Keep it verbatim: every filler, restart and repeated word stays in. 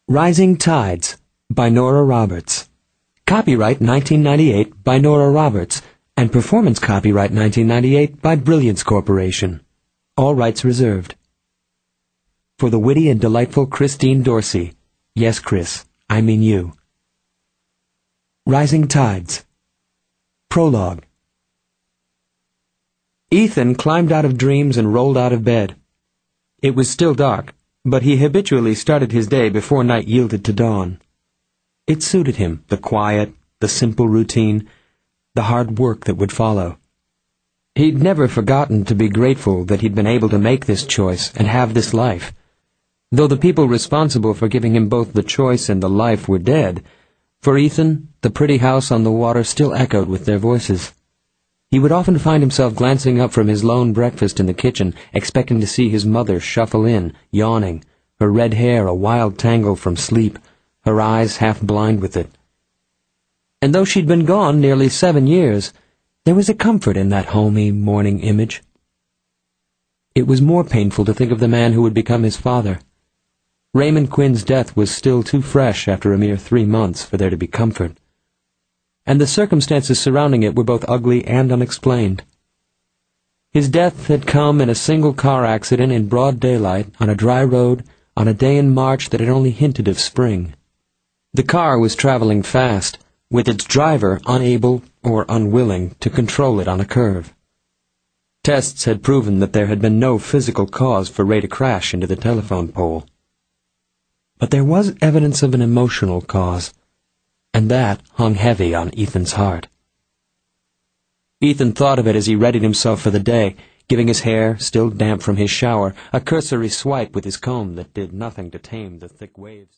Rising Tides by Nora Roberts. Copyright nineteen ninety-eight by Nora Roberts and performance copyright nineteen ninety-eight by Brilliance Corporation. All rights reserved. For the witty and delightful Christine Dorsey. Yes, Chris, I mean you. Rising Tides. Prologue. Ethan climbed out of dreams and rolled out of bed. It was still dark, but he habitually started his day before night yielded to dawn. It suited him, the quiet, the simple routine, the hard work that would follow. He'd never forgotten to be grateful that he'd been able to make this choice and have this life. Though the people responsible for giving him both the choice and the life were dead, for Ethan, the pretty house on the water still echoed with their voices. He would often find himself glancing up from his lone breakfast in the kitchen, expecting to see his mother shuffle in, yawning, her red hair a wild tangle from sleep, her eyes half blind with it. And though she'd been gone nearly seven years, there was a comfort in that homey morning image. It was more painful to think of the man who would become his father. Raymond Quinn's death was still too fresh after a mere three months for there to be comfort. And the circumstances surrounding it were both ugly and unexplained. His death had come in a single car accident in broad daylight, on a dry road, on a day in March that had only hinted of spring. The car was traveling fast, with its driver unable or unwilling to control it on a curve. Tests had proven that there had been no physical cause for Ray to crash into the telephone pole. But there was evidence of an emotional cause, and that hung heavy on Ethan's heart. Ethan thought of it as he readied himself for the day, giving his hair, still damp from his shower, a cursory swipe with his comb that did nothing to tame the thick waves.